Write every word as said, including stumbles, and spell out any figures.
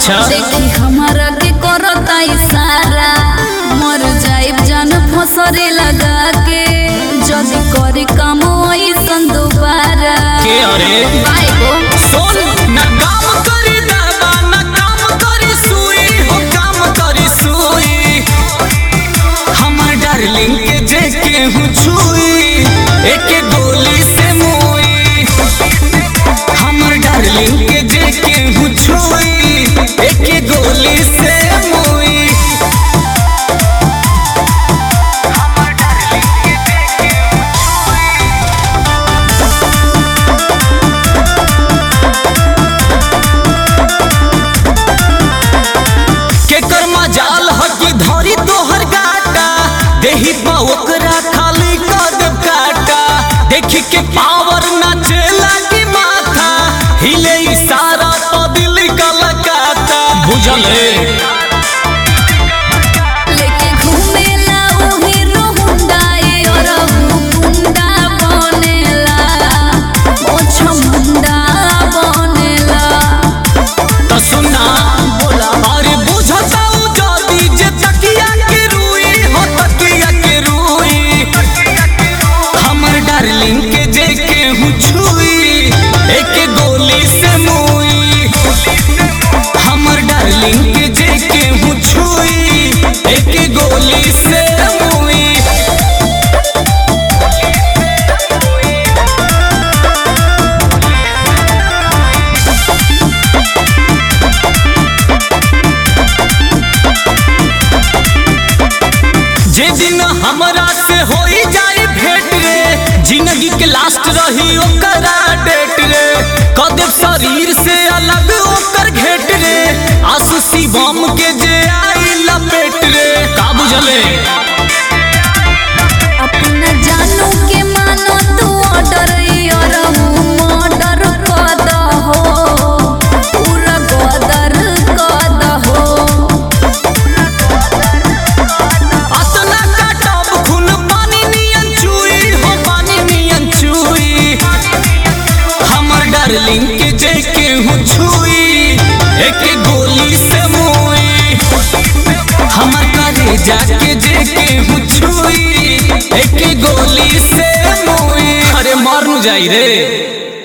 अच्छा देखी हमारा के करता इशारा मर जाइब जान फसरे लगा के जल्दी करे काम ऐसन दोबारा के अरे बाय गो सोन ना काम करी दादा ना काम करी सुई हो काम करी सुई हमर डार्लिंग के जे के हूँ छुई एक गोली से मुई हमर डार्लिंग के जे के हूँ छुई एक गोली से मुई केकर मजाल हकी धरी तोहर गाटा देही पा ओकरा खाली कद काटा देखी के पावर नाचे लागी माथा हिले इशारा तो दिल कलकाता बुझल लेके घूमेला ओही रोहुंडा ए और गुंडा बनेला ओछ मुंडा बनेला तो सुना बोला अरे बुझता हूँ जदी जे तकिया के रुई हो तकिया के रुई हमर डार्लिंग के जे के हूँ छुई एक गोली से मुई हमर डार्लिंग के जे के हूँ छुई एक गोली से मुई जे दिन हमरा से होई जाई भेंट रे जिंदगी के लास्ट रही ओकरा डेट रे कदेव शरीर से अलग ओकर घेट रे आंसू शिवम के जे आई लपेट रे का बुझले अपना जानू के मानो तू ऑर्डर और मर्डर कर दहो पूरा गदर कर दहो अतना काटब खून पानी नियन चुई हो पानी नियन चुई हमर डार्लिंग के जे के हूँ छुई एक गोली से मुई हमर करे जाके जे के हूँ छुई एक गोली से मुई अरे मारू जाई रे।